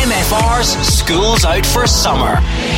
MFR's Schools Out for Summer.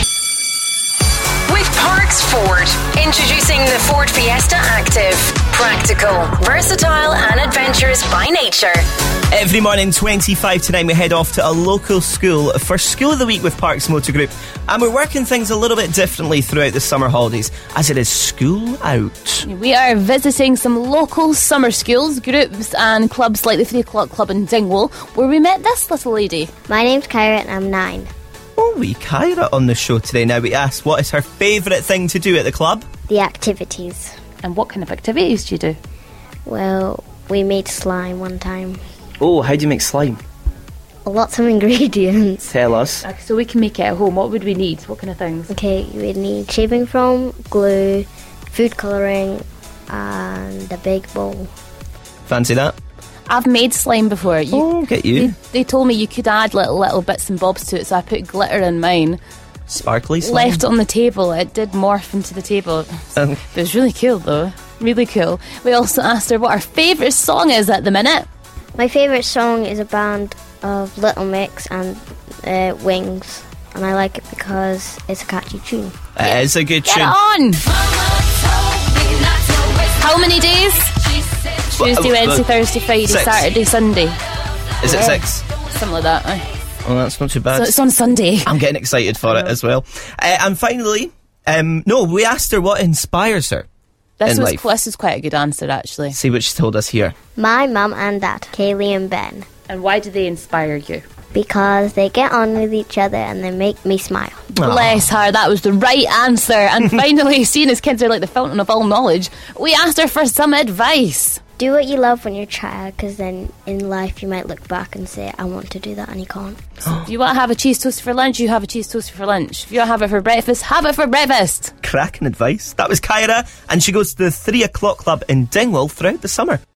With Parks Ford, introducing the Ford Fiesta Active. Practical, versatile and adventurous by nature. Every morning, 25 to 9, we head off to a local school for School of the Week with Parks Motor Group. And we're working things a little bit differently throughout the summer holidays, as it is school out. We are visiting some local summer schools, groups and clubs like the 3 O'Clock Club in Dingwall, where we met this little lady. My name's Kyra and I'm 9. Oh, we Kyra on the show today. Now we asked what is her favourite thing to do at the club? The activities. And what kind of activities do you do? Well, we made slime one time. Oh, how do you make slime? Lots of ingredients. Tell us. So we can make it at home. What would we need? What kind of things? Okay, you would need shaving foam, glue, food colouring and a big bowl. Fancy that? I've made slime before. Get you. They told me you could add little bits and bobs to it, so I put glitter in mine. Sparkly slime? Left it on the table. It did morph into the table. It was really cool though. Really cool. We also asked her what her favourite song is at the minute. My favourite song is a band of Little Mix and Wings. And I like it because it's a catchy tune. It is a good Get tune. on! How many days? Tuesday, Wednesday, Thursday, Friday, 6. Saturday, Sunday. Is it 6? Something like that. Oh, that's not too bad. So it's on Sunday. I'm getting excited for it as well. And finally, we asked her what inspires her This in is life. quite a good answer, actually. See what she told us here. My mum and dad, Kaylee and Ben. And why do they inspire you? Because they get on with each other and they make me smile. Bless her, that was the right answer. And finally, seeing as kids are like the fountain of all knowledge, we asked her for some advice. Do what you love when you're a child, because then in life you might look back and say, I want to do that, and you can't. If you want to have a cheese toast for lunch, you have a cheese toast for lunch. If you want to have it for breakfast, have it for breakfast. Cracking advice. That was Kyra, and she goes to the 3 O'Clock Club in Dingwall throughout the summer.